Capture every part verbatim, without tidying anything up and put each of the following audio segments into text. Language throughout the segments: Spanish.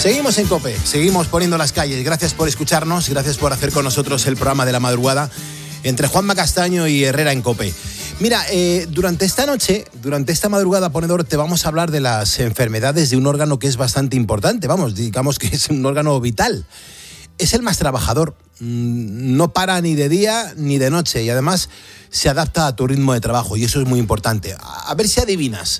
Seguimos en COPE, seguimos poniendo las calles. Gracias por escucharnos, gracias por hacer con nosotros el programa de la madrugada entre Juanma Castaño y Herrera en COPE. Mira, eh, durante esta noche, durante esta madrugada, ponedor, te vamos a hablar de las enfermedades de un órgano que es bastante importante, vamos, digamos que es un órgano vital. Es el más trabajador, no para ni de día ni de noche y además se adapta a tu ritmo de trabajo y eso es muy importante. A ver si adivinas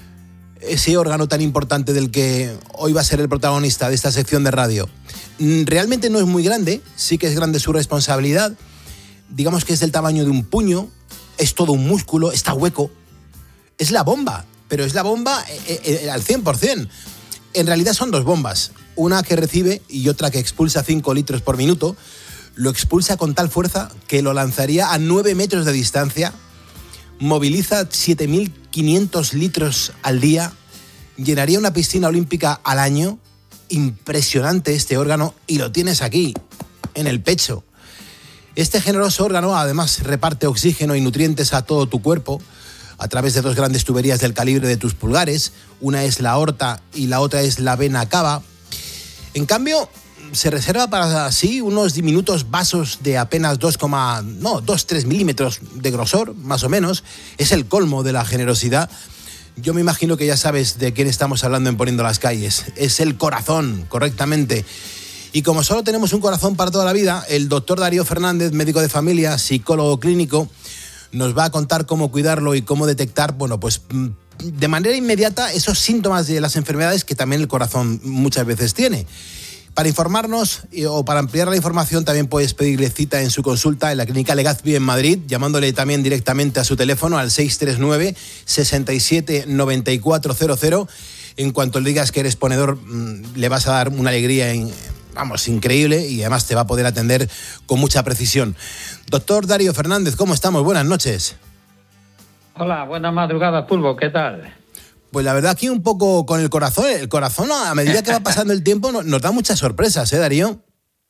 ese órgano tan importante del que hoy va a ser el protagonista de esta sección de radio. Realmente no es muy grande, sí que es grande su responsabilidad. Digamos que es del tamaño de un puño, es todo un músculo, está hueco. Es la bomba, pero es la bomba eh, eh, al cien por ciento. En realidad son dos bombas, una que recibe y otra que expulsa cinco litros por minuto. Lo expulsa con tal fuerza que lo lanzaría a nueve metros de distancia, moviliza siete mil quinientos litros al día, llenaría una piscina olímpica al año. Impresionante este órgano y lo tienes aquí, en el pecho. Este generoso órgano además reparte oxígeno y nutrientes a todo tu cuerpo a través de dos grandes tuberías del calibre de tus pulgares. Una es la aorta y la otra es la vena cava. En cambio, se reserva para sí unos diminutos vasos de apenas dos, no, dos, tres milímetros de grosor, más o menos. Es el colmo de la generosidad. Yo me imagino que ya sabes de quién estamos hablando en Poniendo las Calles. Es el corazón, correctamente. Y como solo tenemos un corazón para toda la vida, el doctor Darío Fernández, médico de familia, psicólogo clínico, nos va a contar cómo cuidarlo y cómo detectar, bueno, pues de manera inmediata esos síntomas de las enfermedades que también el corazón muchas veces tiene. Para informarnos o para ampliar la información también puedes pedirle cita en su consulta en la Clínica Legazpi en Madrid, llamándole también directamente a su teléfono al seis tres nueve, seis siete, nueve cuatro cero cero. En cuanto le digas que eres ponedor, le vas a dar una alegría en... Vamos, increíble y además te va a poder atender con mucha precisión. Doctor Darío Fernández, ¿cómo estamos? Buenas noches. Hola, buenas madrugadas, Pulvo, ¿qué tal? Pues la verdad aquí un poco con el corazón. El corazón a medida que va pasando el tiempo nos da muchas sorpresas, ¿eh, Darío?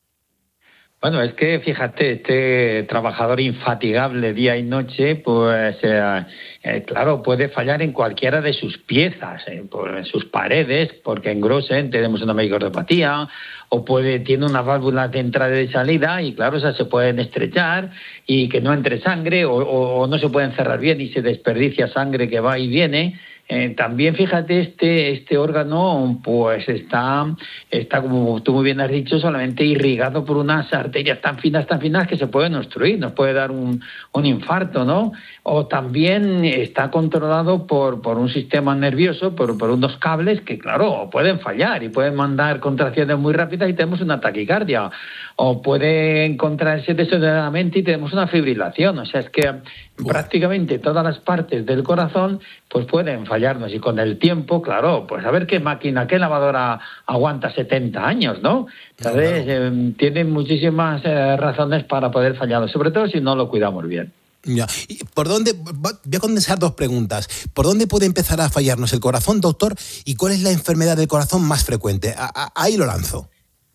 Bueno, es que fíjate, este trabajador infatigable día y noche, pues eh, eh, claro, puede fallar en cualquiera de sus piezas, eh, por, en sus paredes, porque engrosen, tenemos una microcardiopatía, o puede tiene unas válvulas de entrada y de salida, y claro, esas se pueden estrechar y que no entre sangre, o, o, o no se pueden cerrar bien y se desperdicia sangre que va y viene. Eh, también fíjate, este este órgano pues está, está, como tú muy bien has dicho, solamente irrigado por unas arterias tan finas, tan finas que se pueden obstruir, nos puede dar un, un infarto, ¿no? O también está controlado por, por un sistema nervioso, por, por unos cables que, claro, pueden fallar y pueden mandar contracciones muy rápidas y tenemos una taquicardia. O puede encontrarse desordenadamente y tenemos una fibrilación. O sea, es que prácticamente todas las partes del corazón pues pueden fallarnos. Y con el tiempo, claro, pues a ver qué máquina, qué lavadora aguanta setenta años, ¿no? Entonces, eh, tienen muchísimas eh, razones para poder fallar, sobre todo si no lo cuidamos bien. Ya. ¿Y por dónde? Voy a condensar dos preguntas. ¿Por dónde puede empezar a fallarnos el corazón, doctor? ¿Y cuál es la enfermedad del corazón más frecuente? A, a, ahí lo lanzo.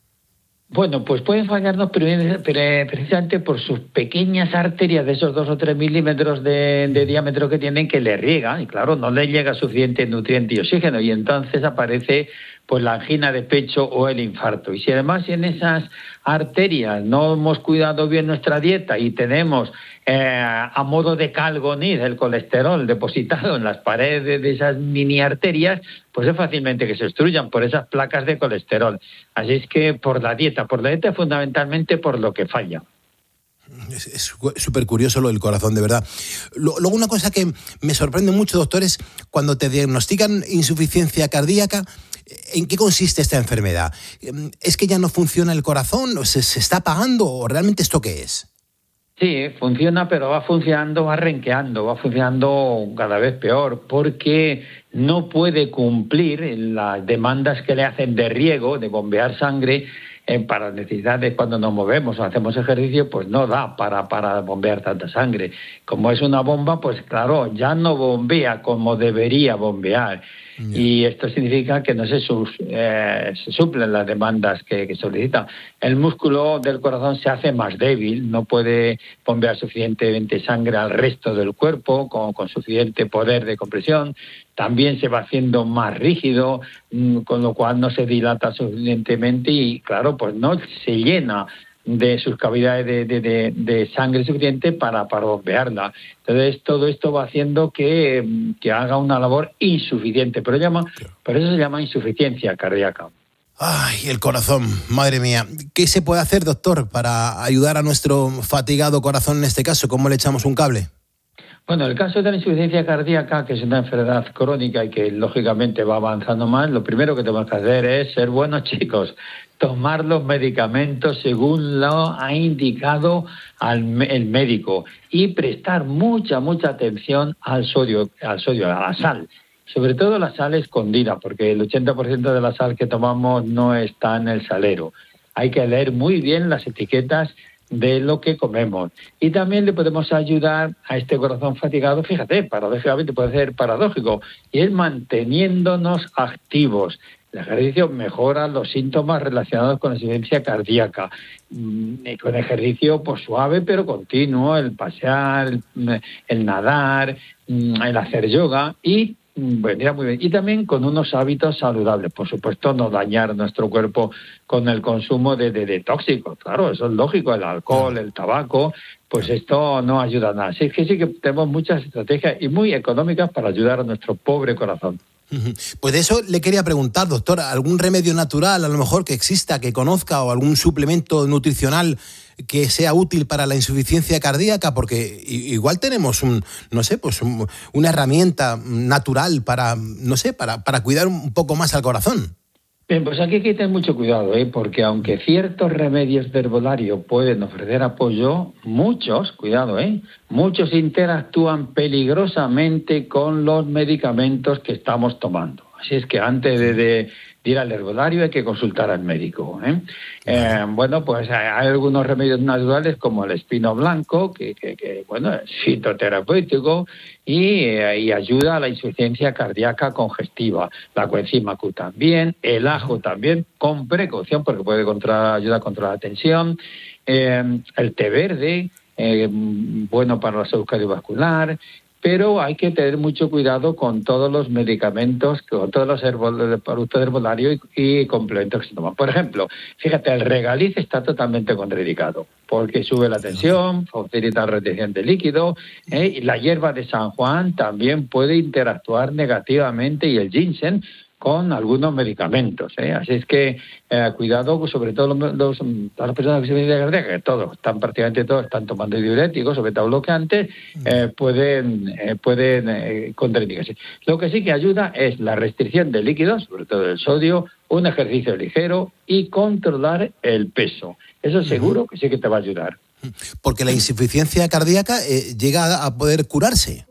Bueno, pues pueden fallarnos precisamente por sus pequeñas arterias de esos dos o tres milímetros de, de diámetro que tienen, que le riegan y claro, no le llega suficiente nutriente y oxígeno y entonces aparece pues la angina de pecho o el infarto. Y si además en esas arterias no hemos cuidado bien nuestra dieta y tenemos eh, a modo de calgonir el colesterol depositado en las paredes de esas mini arterias, pues es fácilmente que se obstruyan por esas placas de colesterol. Así es que por la dieta, por la dieta fundamentalmente por lo que falla. Es súper curioso lo del corazón, de verdad. Luego una cosa que me sorprende mucho, doctor, es cuando te diagnostican insuficiencia cardíaca. ¿En qué consiste esta enfermedad? ¿Es que ya no funciona el corazón? ¿Se, se está apagando? ¿O realmente esto qué es? Sí, funciona, pero va funcionando, va renqueando, va funcionando cada vez peor, porque no puede cumplir las demandas que le hacen de riego, de bombear sangre, eh, para necesidades cuando nos movemos o hacemos ejercicio, pues no da para, para bombear tanta sangre. Como es una bomba, pues claro, ya no bombea como debería bombear. Yeah. Y esto significa que no se, sus, eh, se suplen las demandas que, que solicita. El músculo del corazón se hace más débil, no puede bombear suficientemente sangre al resto del cuerpo con, con suficiente poder de compresión. También se va haciendo más rígido, con lo cual no se dilata suficientemente y, claro, pues no se llena de sus cavidades de, de, de, de sangre suficiente para, para bombearla. Entonces, todo esto va haciendo que, que haga una labor insuficiente, pero llama, por eso se llama insuficiencia cardíaca. Ay, el corazón, madre mía. ¿Qué se puede hacer, doctor, para ayudar a nuestro fatigado corazón en este caso? ¿Cómo le echamos un cable? Bueno, el caso de la insuficiencia cardíaca, que es una enfermedad crónica y que lógicamente va avanzando más, lo primero que tenemos que hacer es ser buenos chicos, tomar los medicamentos según lo ha indicado al, el médico y prestar mucha, mucha atención al sodio, al sodio, a la sal. Sobre todo la sal escondida, porque el ochenta por ciento de la sal que tomamos no está en el salero. Hay que leer muy bien las etiquetas de lo que comemos. Y también le podemos ayudar a este corazón fatigado, fíjate, paradójicamente puede ser paradójico, y es manteniéndonos activos. El ejercicio mejora los síntomas relacionados con la insuficiencia cardíaca. Con ejercicio pues suave pero continuo, el pasear, el, el nadar, el hacer yoga y vendría muy bien. Y también con unos hábitos saludables. Por supuesto, no dañar nuestro cuerpo con el consumo de, de, de tóxicos. Claro, eso es lógico, el alcohol, el tabaco, pues esto no ayuda a nada. Así que sí que tenemos muchas estrategias y muy económicas para ayudar a nuestro pobre corazón. Pues de eso le quería preguntar, doctor, ¿algún remedio natural a lo mejor que exista, que conozca, o algún suplemento nutricional que sea útil para la insuficiencia cardíaca? Porque igual tenemos un, no sé, pues un, una herramienta natural para, no sé, para, para cuidar un poco más al corazón. Bien, pues aquí hay que tener mucho cuidado, ¿eh? Porque aunque ciertos remedios de herbolario pueden ofrecer apoyo, muchos, cuidado, ¿eh? muchos interactúan peligrosamente con los medicamentos que estamos tomando. Así es que antes de, de, de ir al herbolario hay que consultar al médico. ¿eh? Eh, bueno, pues hay, hay algunos remedios naturales como el espino blanco, que, que, que bueno, es fitoterapéutico y, eh, y ayuda a la insuficiencia cardíaca congestiva. La coenzima Q también, el ajo también, con precaución porque puede contra, ayudar a controlar la tensión. Eh, el té verde, eh, bueno para la salud cardiovascular. Pero hay que tener mucho cuidado con todos los medicamentos, con todos los herbol- productos de herbolario y, y complementos que se toman. Por ejemplo, fíjate, el regaliz está totalmente contraindicado porque sube la tensión, facilita la retención de líquido, ¿eh? Y la hierba de San Juan también puede interactuar negativamente y el ginseng con algunos medicamentos, ¿eh? Así es que eh, cuidado, sobre todo los, los, las personas que se ven de cardíaca, que todos, están prácticamente todos están tomando diuréticos, sobre todo bloqueantes, eh, pueden, eh, pueden eh, contraindicarse. Lo que sí que ayuda es la restricción de líquidos, sobre todo el sodio, un ejercicio ligero y controlar el peso. Eso seguro que sí que te va a ayudar. Porque la insuficiencia cardíaca eh, llega a poder curarse.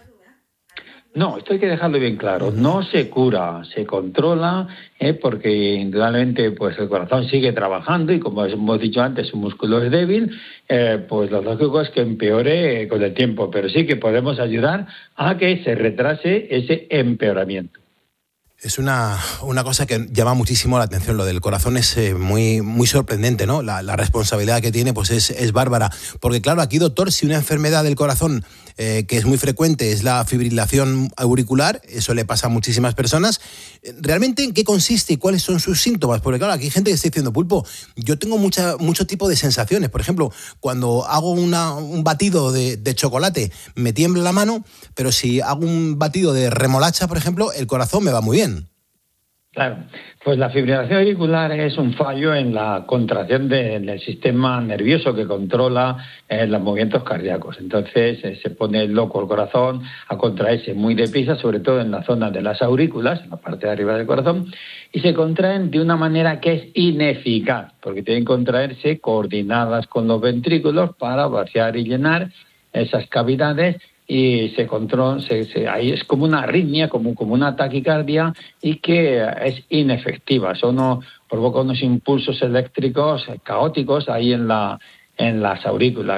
No, esto hay que dejarlo bien claro. No se cura, se controla, ¿eh? porque indudablemente pues el corazón sigue trabajando y como hemos dicho antes, su músculo es débil, eh, pues lo lógico es que empeore con el tiempo, pero sí que podemos ayudar a que se retrase ese empeoramiento. Es una, una cosa que llama muchísimo la atención. Lo del corazón es eh, muy, muy sorprendente, ¿no? La, la responsabilidad que tiene pues es, es bárbara. Porque claro, aquí, doctor, si una enfermedad del corazón eh, que es muy frecuente es la fibrilación auricular, eso le pasa a muchísimas personas, ¿realmente en qué consiste y cuáles son sus síntomas? Porque claro, aquí hay gente que está diciendo, Pulpo, yo tengo mucha, mucho tipo de sensaciones. Por ejemplo, cuando hago una, un batido de, de chocolate me tiembla la mano, pero si hago un batido de remolacha, por ejemplo, el corazón me va muy bien. Claro, pues la fibrilación auricular es un fallo en la contracción de, del sistema nervioso que controla eh, los movimientos cardíacos. Entonces eh, se pone loco el corazón a contraerse muy deprisa, sobre todo en la zona de las aurículas, en la parte de arriba del corazón, y se contraen de una manera que es ineficaz, porque tienen que contraerse coordinadas con los ventrículos para vaciar y llenar esas cavidades. Y se controla, se, se, ahí es como una arritmia, como, como una taquicardia y que es inefectiva. Eso no provoca unos impulsos eléctricos caóticos ahí en, la, en las aurículas.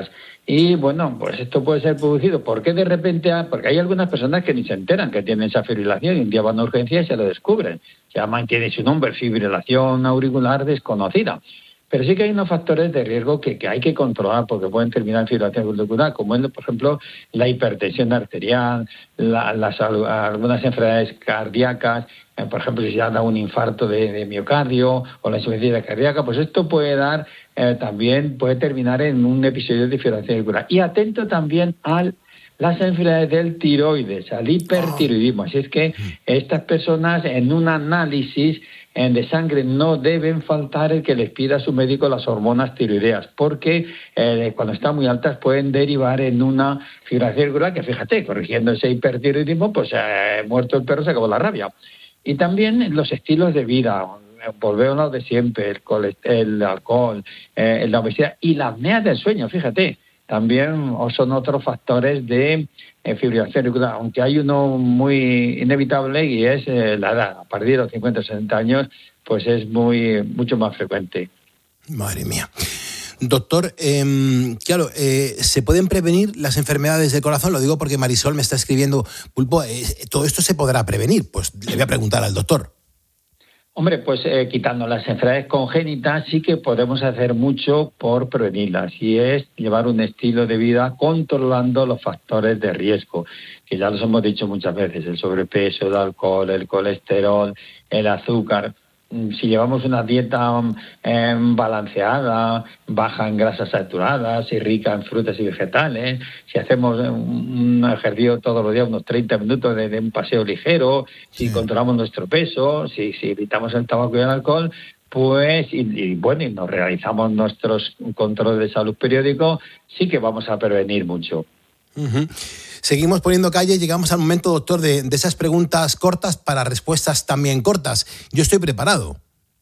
Y bueno, pues esto puede ser producido. ¿Por qué de repente? Porque hay algunas personas que ni se enteran que tienen esa fibrilación y un día van a urgencia y se lo descubren. Se llama, tiene su nombre, fibrilación auricular desconocida. Pero sí que hay unos factores de riesgo que, que hay que controlar porque pueden terminar en fibrilación auricular, como es, por ejemplo, la hipertensión arterial, la, las, algunas enfermedades cardíacas, eh, por ejemplo, si se da un infarto de, de miocardio o la insuficiencia cardíaca, pues esto puede dar, eh, también puede terminar en un episodio de fibrilación auricular. Y atento también al las enfermedades del tiroides, al hipertiroidismo. Así es que estas personas en un análisis de sangre no deben faltar el que les pida a su médico las hormonas tiroideas, porque eh, cuando están muy altas pueden derivar en una fibrilación auricular que, fíjate, corrigiendo ese hipertiroidismo, pues eh, muerto el perro, se acabó la rabia. Y también los estilos de vida, volvemos a lo de siempre, el, el alcohol, eh, la obesidad y la apnea del sueño, fíjate, también son otros factores de eh, fibrilación auricular, aunque hay uno muy inevitable y es eh, la edad. A partir de los cincuenta o sesenta años, pues es muy mucho más frecuente. Madre mía. Doctor, eh, claro, eh, ¿se pueden prevenir las enfermedades del corazón? Lo digo porque Marisol me está escribiendo, Pulpo, eh, ¿todo esto se podrá prevenir? Pues le voy a preguntar al doctor. Hombre, pues eh, quitando las enfermedades congénitas sí que podemos hacer mucho por prevenirlas, y es llevar un estilo de vida controlando los factores de riesgo, que ya los hemos dicho muchas veces, el sobrepeso, el alcohol, el colesterol, el azúcar. Si llevamos una dieta eh, balanceada, baja en grasas saturadas y rica en frutas y vegetales, si hacemos un ejercicio todos los días, unos treinta minutos de, de un paseo ligero, si sí. controlamos nuestro peso, si, si evitamos el tabaco y el alcohol, pues, y, y bueno, y nos realizamos nuestros controles de salud periódicos, sí que vamos a prevenir mucho. Uh-huh. Seguimos poniendo calle, llegamos al momento, doctor, de, de esas preguntas cortas para respuestas también cortas. Yo estoy preparado.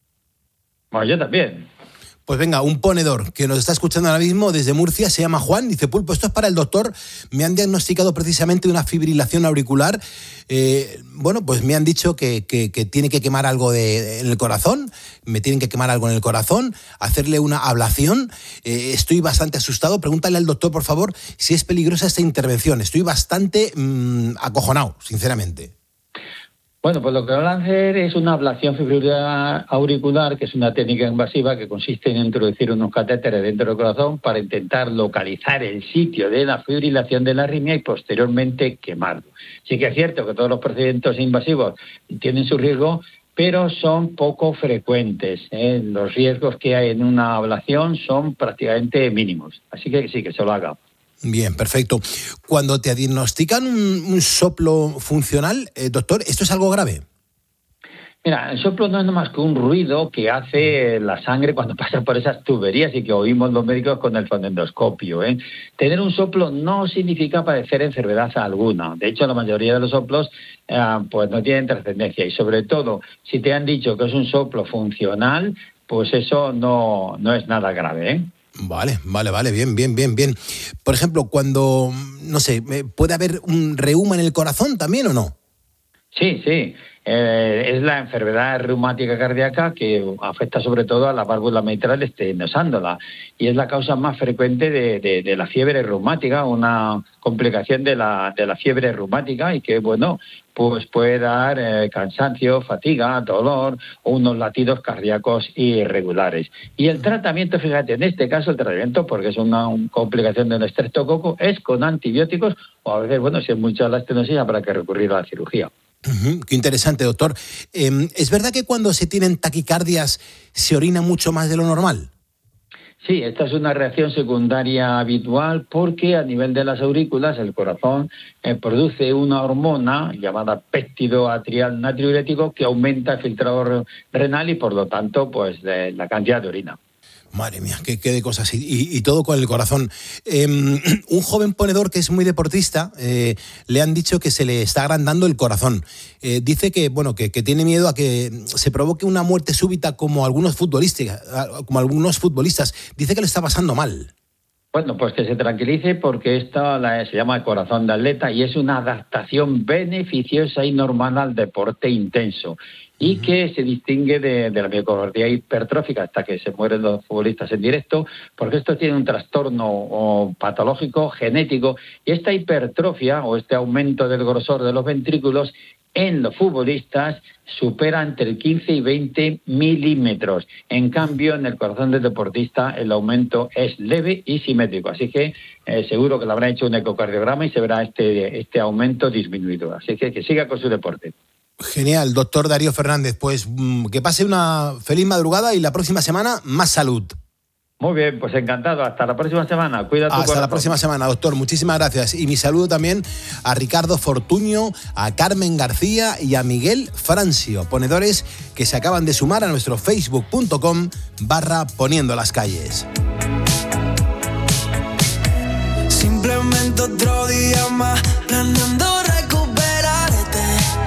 Bueno, yo también. Pues venga, un ponedor que nos está escuchando ahora mismo desde Murcia, se llama Juan, dice: Pulpo, esto es para el doctor, me han diagnosticado precisamente una fibrilación auricular, eh, bueno, pues me han dicho que, que, que tiene que quemar algo de, en el corazón, me tienen que quemar algo en el corazón, hacerle una ablación, eh, estoy bastante asustado, pregúntale al doctor, por favor, si es peligrosa esta intervención, estoy bastante mmm, acojonado, sinceramente. Bueno, pues lo que van a hacer es una ablación fibrilar auricular, que es una técnica invasiva que consiste en introducir unos catéteres dentro del corazón para intentar localizar el sitio de la fibrilación de la arritmia y posteriormente quemarlo. Sí que es cierto que todos los procedimientos invasivos tienen su riesgo, pero son poco frecuentes, ¿eh? Los riesgos que hay en una ablación son prácticamente mínimos. Así que sí, que se lo haga. Bien, perfecto. Cuando te diagnostican un, un soplo funcional, eh, doctor, ¿esto es algo grave? Mira, el soplo no es nada más que un ruido que hace la sangre cuando pasa por esas tuberías y que oímos los médicos con el fonendoscopio, ¿eh? Tener un soplo no significa padecer enfermedad alguna. De hecho, la mayoría de los soplos eh, pues no tienen trascendencia. Y sobre todo, si te han dicho que es un soplo funcional, pues eso no, no es nada grave, ¿eh? Vale, vale, vale, bien, bien, bien, bien. Por ejemplo, cuando, no sé, ¿puede haber un reuma en el corazón también o no? Sí, sí. Eh, es la enfermedad reumática cardíaca que afecta sobre todo a la válvula mitral estenosándala y es la causa más frecuente de, de, de la fiebre reumática, una complicación de la, de la fiebre reumática y que, bueno, pues puede dar eh, cansancio, fatiga, dolor o unos latidos cardíacos irregulares. Y el tratamiento, fíjate, en este caso el tratamiento, porque es una, una complicación de un estreptococo, es con antibióticos o a veces, bueno, si es mucha la estenosis habrá que recurrir a la cirugía. Uh-huh, qué interesante, doctor. Eh, ¿Es verdad que cuando se tienen taquicardias se orina mucho más de lo normal? Sí, esta es una reacción secundaria habitual porque a nivel de las aurículas el corazón eh, produce una hormona llamada péptido atrial natriurético que aumenta el filtrado renal y por lo tanto pues de la cantidad de orina. Madre mía, qué, qué de cosas. Y, y, y todo con el corazón. Eh, un joven ponedor que es muy deportista, eh, le han dicho que se le está agrandando el corazón. Eh, dice que, bueno, que, que tiene miedo a que se provoque una muerte súbita como algunos futbolistas, como algunos futbolistas. Dice que le está pasando mal. Bueno, pues que se tranquilice porque esto la, se llama el corazón de atleta y es una adaptación beneficiosa y normal al deporte intenso. y que se distingue de, de la miocardía hipertrófica hasta que se mueren los futbolistas en directo, porque esto tiene un trastorno o patológico genético, y esta hipertrofia o este aumento del grosor de los ventrículos en los futbolistas supera entre el quince y veinte milímetros. En cambio, en el corazón del deportista el aumento es leve y simétrico. Así que eh, seguro que le habrán hecho un ecocardiograma y se verá este, este aumento disminuido. Así que que siga con su deporte. Genial, doctor Darío Fernández. Pues que pase una feliz madrugada y la próxima semana más salud. Muy bien, pues encantado. Hasta la próxima semana. Cuida tu Hasta corazón. la próxima semana, doctor. Muchísimas gracias. Y mi saludo también a Ricardo Fortuño, a Carmen García y a Miguel Francio, ponedores que se acaban de sumar a nuestro facebook.com barra poniendo las calles. Simplemente otro día más, planeando recuperarte.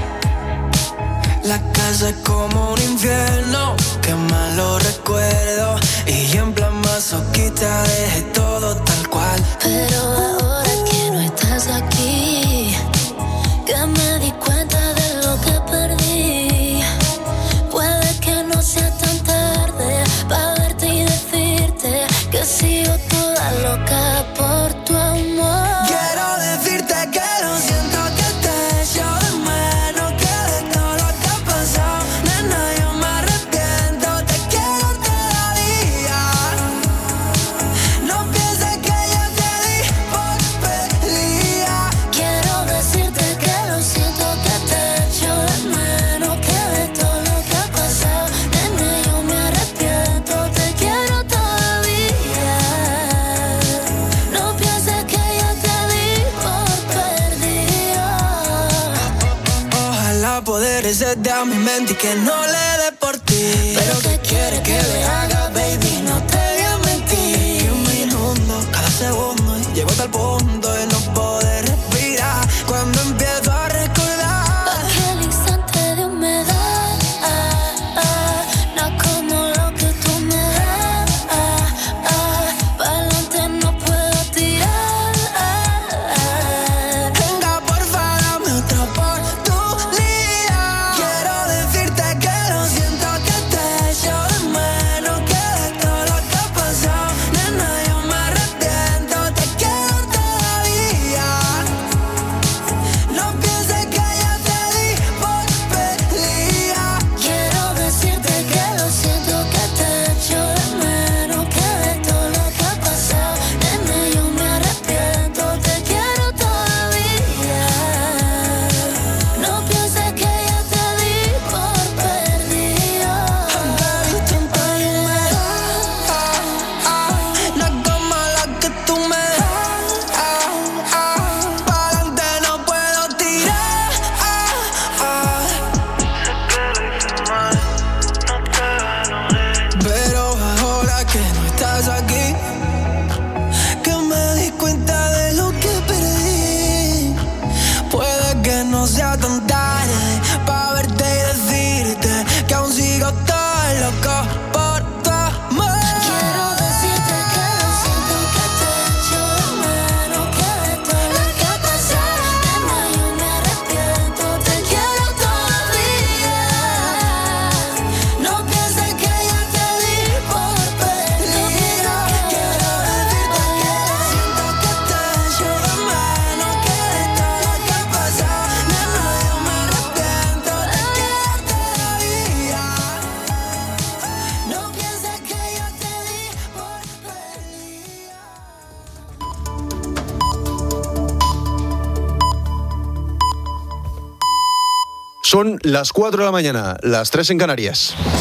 La casa es como un infierno, qué malo recuerdo. Y en plan masoquista dejé todo tal cual. Pero ahora que no estás aquí, que me di cuenta de lo que perdí. Puede que no sea tan tarde para verte y decirte que sigo toda loca por tu amor. Quiero decirte que lo siento, que te echo de menos, que de todo lo que ha pasado, nena, yo me arrepiento, te quiero todavía. No pienses que yo te di por perdida. Quiero decirte que lo siento, que te echo de menos, que de todo lo que ha pasado, nena, yo me arrepiento, te quiero todavía. No pienses que yo te di por perdido. Ojalá poder resetear a mi mente y que no le dé por ti. Pero ¿qué quieres que le haga, baby? No te voy a mentir. Que me inundo cada segundo y llego hasta el punto de no poder respirar. Cuando empiezo a recordar Aquel instante de humedad, ah, ah, no como lo que tú me das, ah, ah, pa'lante no puedo tirar, ah, ah. venga, porfa, dame otra oportunidad. Quiero decirte que lo siento, que te echo de menos, que de todo lo que ha pasado, nena, yo me arrepiento, te quiero todavía. No pienses que yo te di por perdida. Quiero decirte que lo siento, que te echo de menos, que de todo lo que ha pasado, nena, yo me arrepiento, te quiero todavía. No pienses que yo te di por perdido. Baby, tanta humedad, no es como la que tú me das, pa'lante no puedo tirar. Pero ahora que no estás aquí, que me di cuenta de lo que perdí. Puede que no sea tan tarde para verte y decirte que aún sigo todo loco por tu amor. Quiero decirte que lo siento, que te echo de menos, que de todo lo que ha pasado, nena, yo me arrepiento, te quiero todavía. No pienses que yo te di por perdida. Quiero decirte que lo siento, que te echo de menos, que de todo lo que ha pasado, nena, yo me arrepiento, te quiero todavía. No pienses que yo te di por perdida. Son las cuatro de la mañana, las tres en Canarias.